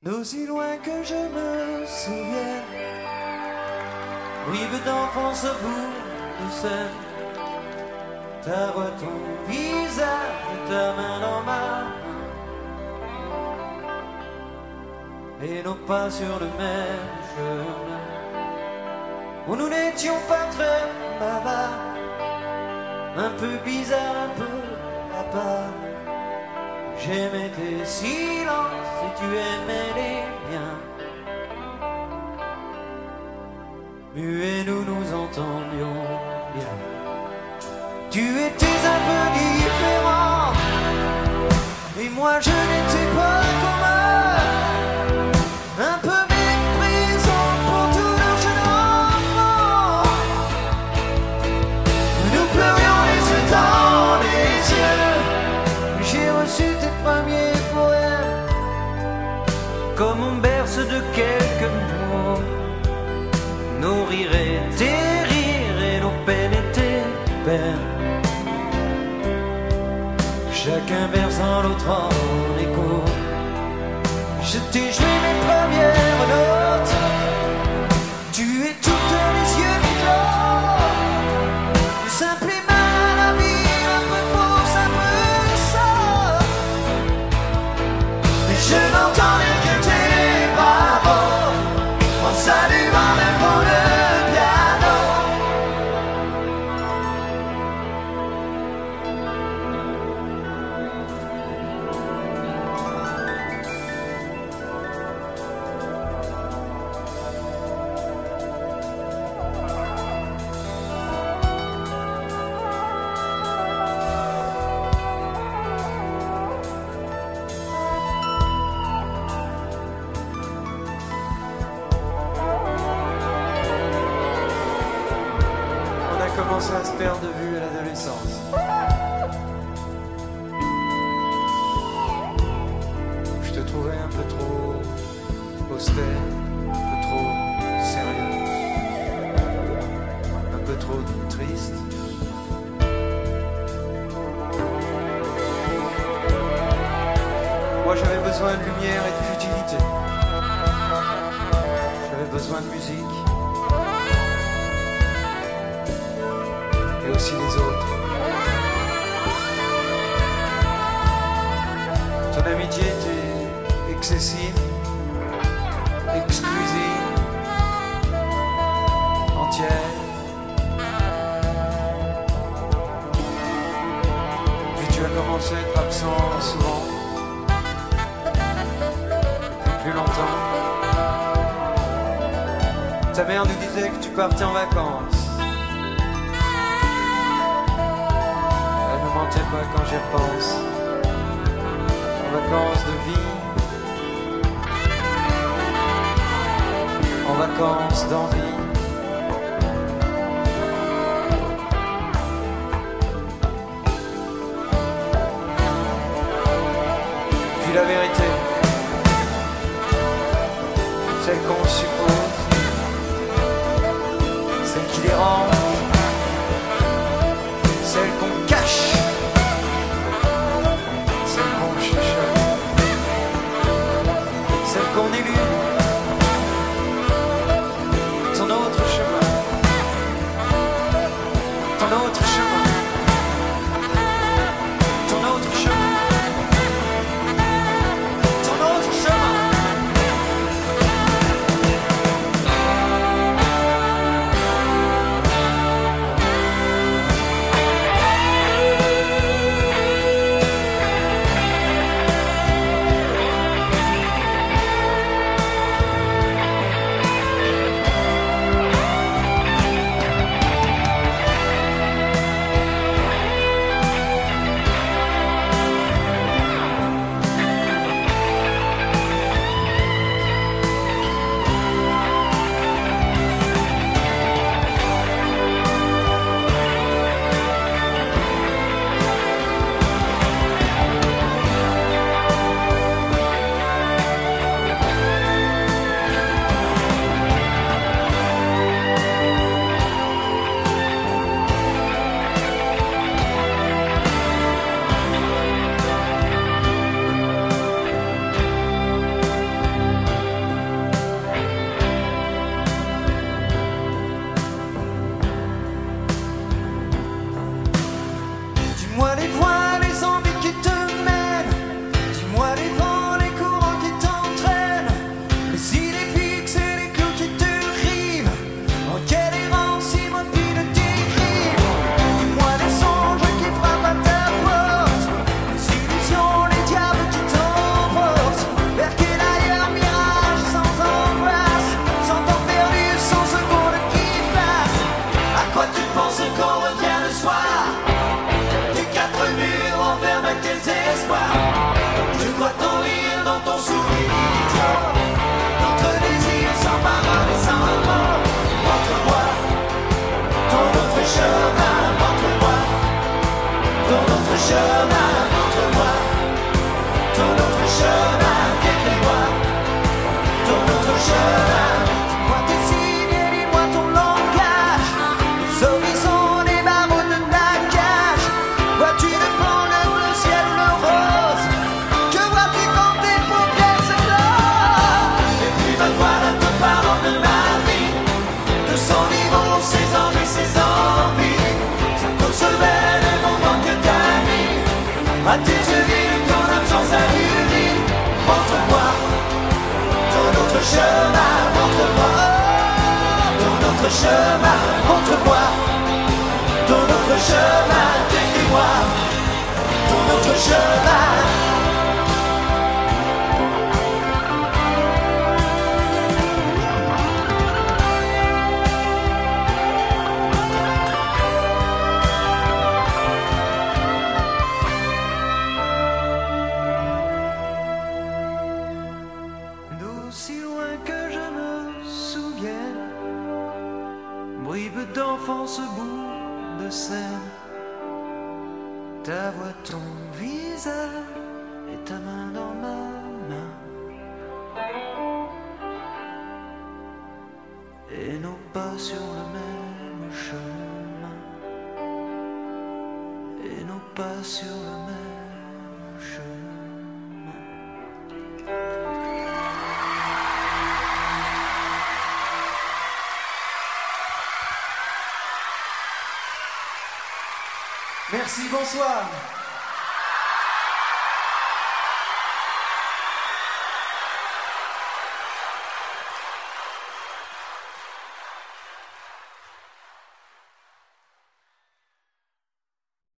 D'aussi loin que je me souvienne, rive d'enfance au bout de Seine, ta voix, ton visage, ta main dans ma main, et nos pas sur le même chemin, où nous n'étions pas très bavards, un peu bizarre, un peu à part. J'aimais tes silences et tu aimais les miens. Muets, nous nous entendions bien. Tu étais un peu différent et moi je n'étais pas comme eux. Un peu méprisant pour tous nos jeunes enfants. Nous pleurions les yeux dans les yeux. J'ai reçu tes premiers poèmes comme on berce de quelques mots. Nos rires et tes rires et nos peines et tes peines, chacun versant l'autre en écho. Je t'ai joué mes premières notes. Tu es toutes les yeux clos. Simple et mal à la vie, un peu fausse, un peu sotte. Mais je n'entendais que tes bravos en saluant même pour le piano. On a commencé à se perdre de vue à l'adolescence. Je te trouvais un peu trop austère, un peu trop sérieux, un peu trop triste. Moi j'avais besoin de lumière et de futilité. J'avais besoin de musique. Et aussi les autres. Ton amitié était excessive, exclusive, entière. Puis tu as commencé à être absent souvent, plus longtemps. Ta mère nous disait que tu partais en vacances. Ne mentais pas quand j'y repense. En vacances de vie, en vacances d'envie. Puis la vérité, celle qu'on suppose, celle qui dérange, celle qu'on cache, celle qu'on chuchote, celle qu'on élude. Ton autre chemin, ton autre chemin, ton autre chemin, ton autre chemin. notre chemin, montre-moi. Dans notre chemin, décris-moi. Dans notre chemin. D'aussi loin que je me souvienne, bribes d'enfance, bout de scène, ta voix, ton visage et ta main dans ma main, et nos pas sur le même chemin, et nos pas sur le même chemin. Merci, bonsoir.